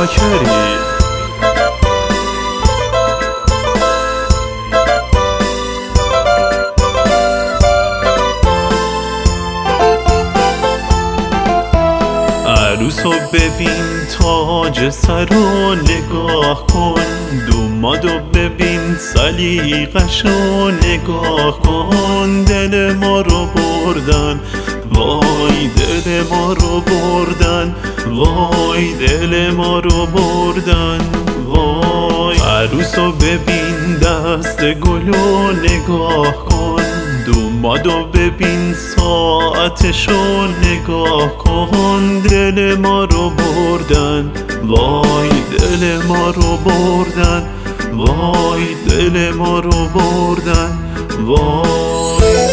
چاکری. عروسو ببین، تاج سرو نگاه کن، دومادو ببین، سلیقشو نگاه کن. دل ما رو بردن، وای دل ما رو بردن، وای دل ما رو بردن، وای. عروسو ببین، دست گلو نگاه کن، دومادو ببین، ساعتشو نگاه کن. دل ما رو بردن، وای دل ما رو بردن، وای دل ما رو بردن، وای.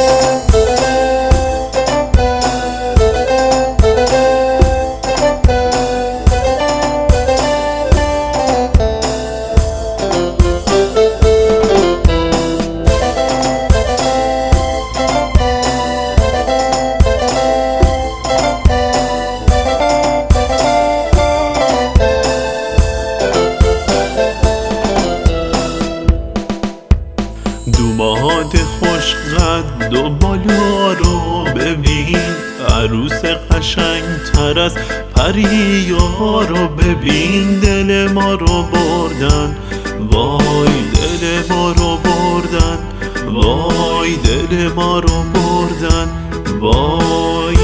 دوماد خوش قد و بالا رو ببین، عروس قشنگ تر از پریا رو ببین. دل ما رو بردن، وای دل ما رو بردن، وای دل ما رو بردن، وای.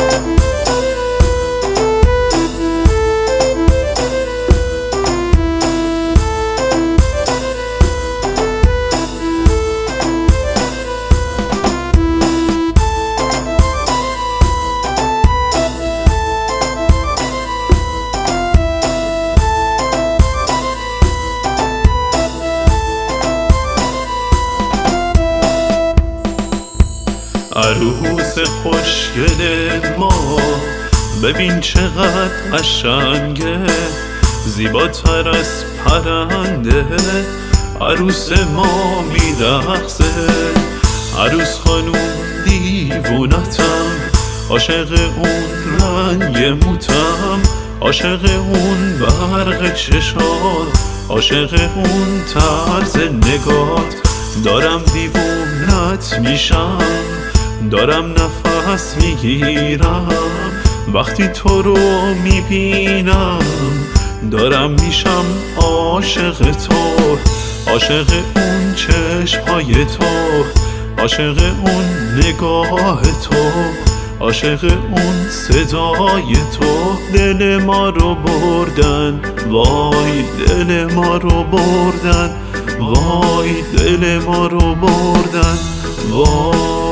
عروس خوشگل ما ببین چقدر قشنگه، زیباتر از پرنده. عروس ما میرقصه، عروس خانوم دیوونتم، عاشق اون رنگ موتم، عاشق اون برق چشات، عاشق اون طرز نگات. دارم دیوونت میشم، دارم نفس میگیرم، وقتی تو رو میبینم دارم میشم عاشق تو، عاشق اون چشمهای تو، عاشق اون نگاه تو، عاشق اون صدای تو. دل ما رو بردن، وای دل ما رو بردن، وای دل ما رو بردن، وای.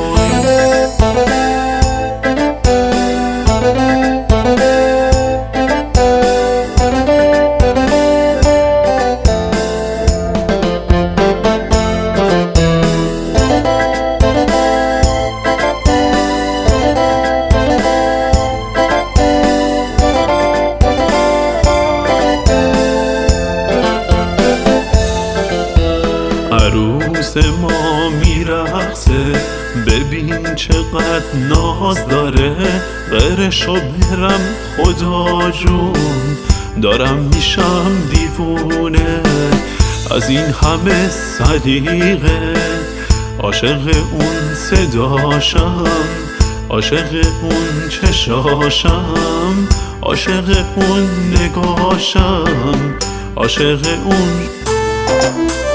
عروس ما میرقصه، ببین چقدر ناز داره. غیرشو برم خدا جون، دارم میشم دیوونه از این همه سلیقه. عاشق اون صداشم، عاشق اون چشاشم، عاشق اون نگاشم، عاشق اون